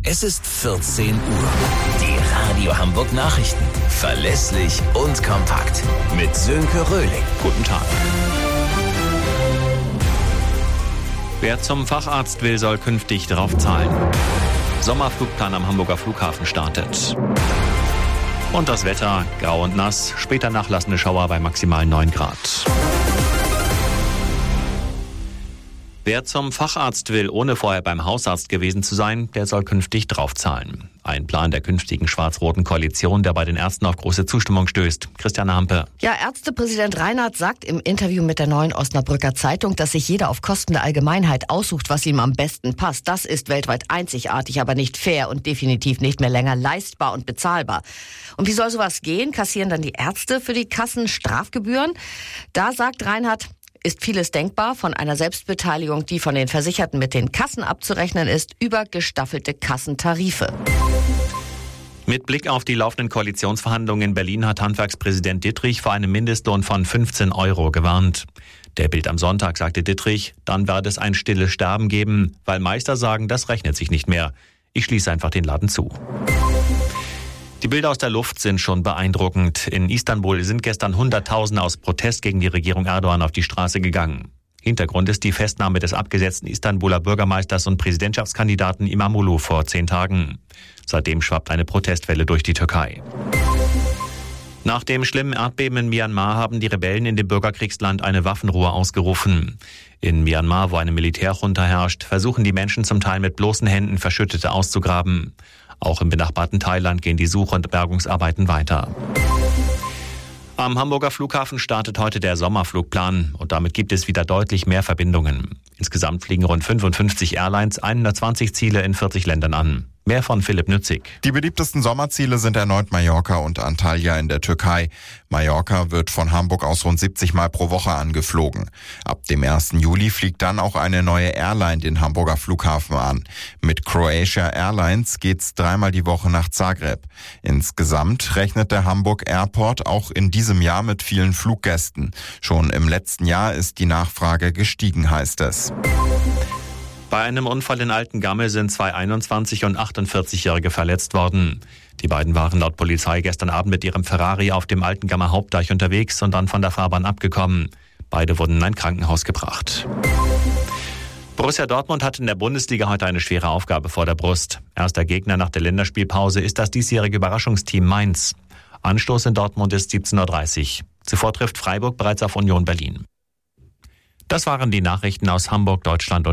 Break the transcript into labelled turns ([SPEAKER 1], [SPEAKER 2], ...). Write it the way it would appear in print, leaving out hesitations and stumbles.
[SPEAKER 1] Es ist 14 Uhr. Die Radio Hamburg Nachrichten. Verlässlich und kompakt. Mit Sönke Röhling.
[SPEAKER 2] Guten Tag. Wer zum Facharzt will, soll künftig draufzahlen. Sommerflugplan am Hamburger Flughafen startet. Und das Wetter, grau und nass, später nachlassende Schauer bei maximal 9 Grad. Wer zum Facharzt will, ohne vorher beim Hausarzt gewesen zu sein, der soll künftig draufzahlen. Ein Plan der künftigen schwarz-roten Koalition, der bei den Ärzten auf große Zustimmung stößt. Christiane Hampe.
[SPEAKER 3] Ja, Ärztepräsident Reinhardt sagt im Interview mit der Neuen Osnabrücker Zeitung, dass sich jeder auf Kosten der Allgemeinheit aussucht, was ihm am besten passt. Das ist weltweit einzigartig, aber nicht fair und definitiv nicht mehr länger leistbar und bezahlbar. Und wie soll sowas gehen? Kassieren dann die Ärzte für die Kassen Strafgebühren? Da sagt Reinhardt, ist vieles denkbar, von einer Selbstbeteiligung, die von den Versicherten mit den Kassen abzurechnen ist, über gestaffelte Kassentarife.
[SPEAKER 2] Mit Blick auf die laufenden Koalitionsverhandlungen in Berlin hat Handwerkspräsident Dittrich vor einem Mindestlohn von 15 € gewarnt. Der Bild am Sonntag sagte Dittrich, dann werde es ein stilles Sterben geben, weil Meister sagen, das rechnet sich nicht mehr. Ich schließe einfach den Laden zu. Die Bilder aus der Luft sind schon beeindruckend. In Istanbul sind gestern Hunderttausende aus Protest gegen die Regierung Erdogan auf die Straße gegangen. Hintergrund ist die Festnahme des abgesetzten Istanbuler Bürgermeisters und Präsidentschaftskandidaten İmamoğlu vor 10 Tagen. Seitdem schwappt eine Protestwelle durch die Türkei. Nach dem schlimmen Erdbeben in Myanmar haben die Rebellen in dem Bürgerkriegsland eine Waffenruhe ausgerufen. In Myanmar, wo eine Militärjunta herrscht, versuchen die Menschen zum Teil mit bloßen Händen Verschüttete auszugraben. Auch im benachbarten Thailand gehen die Such- und Bergungsarbeiten weiter. Am Hamburger Flughafen startet heute der Sommerflugplan und damit gibt es wieder deutlich mehr Verbindungen. Insgesamt fliegen rund 55 Airlines 120 Ziele in 40 Ländern an. Mehr von Philipp Nützig.
[SPEAKER 4] Die beliebtesten Sommerziele sind erneut Mallorca und Antalya in der Türkei. Mallorca wird von Hamburg aus rund 70 Mal pro Woche angeflogen. Ab dem 1. Juli fliegt dann auch eine neue Airline den Hamburger Flughafen an. Mit Croatia Airlines geht's 3-mal die Woche nach Zagreb. Insgesamt rechnet der Hamburg Airport auch in diesem Jahr mit vielen Fluggästen. Schon im letzten Jahr ist die Nachfrage gestiegen, heißt es.
[SPEAKER 2] Bei einem Unfall in Altengamme sind 2 21- und 48-Jährige verletzt worden. Die beiden waren laut Polizei gestern Abend mit ihrem Ferrari auf dem Altengammer Hauptdeich unterwegs und dann von der Fahrbahn abgekommen. Beide wurden in ein Krankenhaus gebracht. Borussia Dortmund hat in der Bundesliga heute eine schwere Aufgabe vor der Brust. Erster Gegner nach der Länderspielpause ist das diesjährige Überraschungsteam Mainz. Anstoß in Dortmund ist 17:30 Uhr. Zuvor trifft Freiburg bereits auf Union Berlin. Das waren die Nachrichten aus Hamburg, Deutschland und